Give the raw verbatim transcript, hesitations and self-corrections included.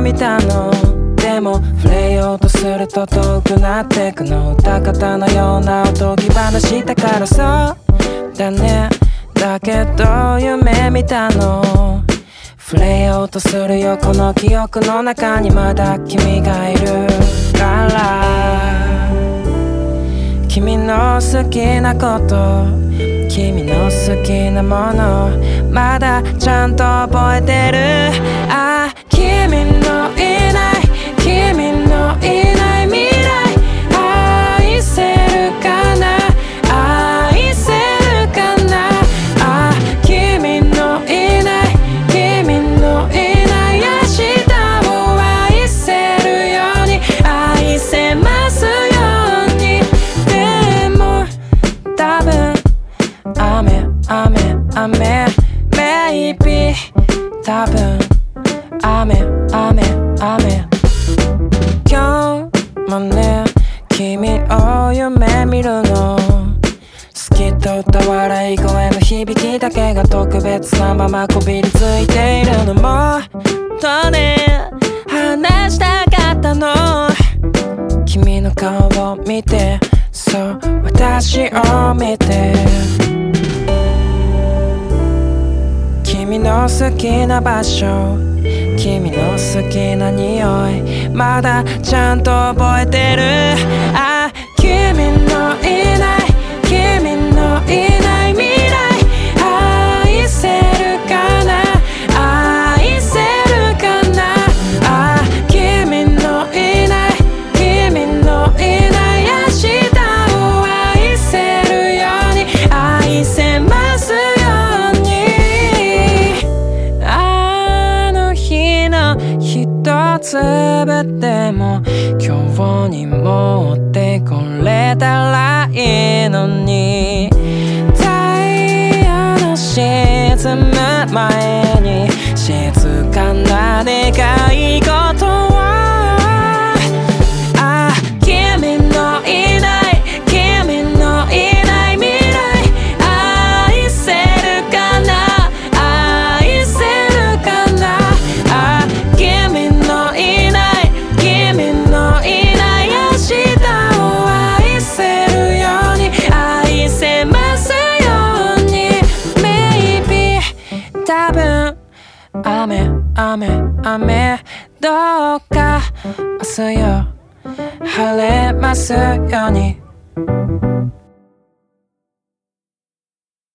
見たの。でも触れようとすると遠くなってくの。歌方のようなおとぎ話だからそうだね。だけど夢見たの。触れようとするよこの記憶の中にまだ君がいるから。君の好きなこと、君の好きなもの、まだちゃんと覚えてる。ああ、君のいない君のいない未来、愛せるかな愛せるかな。ああ、君のいない君のいない明日を愛せるように愛せますように。でも多分雨雨雨 Maybe 多分雨雨雨。今日もね君を夢見るの。好きと歌笑い声の響きだけが特別なままこびりついているのもとね話したかったの。君の顔を見て、そう私を見て。君の好きな場所、君の好きな匂い、まだちゃんと覚えてる。ああ、君のいない君のいない未来、愛せるかな愛せるかな。ああ、君のいない君のいない明日を愛せるように愛せますように。あの日の一粒でも今日に持ってこれたらいいのに。太陽の沈む前に静かな願い事を。ああ、君のいない君のいない未来、愛せるかな愛せるかな。ああ、君のいない君のいない明日を愛せるように愛せますように。 Maybe 多分雨雨雨、どうか明日よ晴れますように。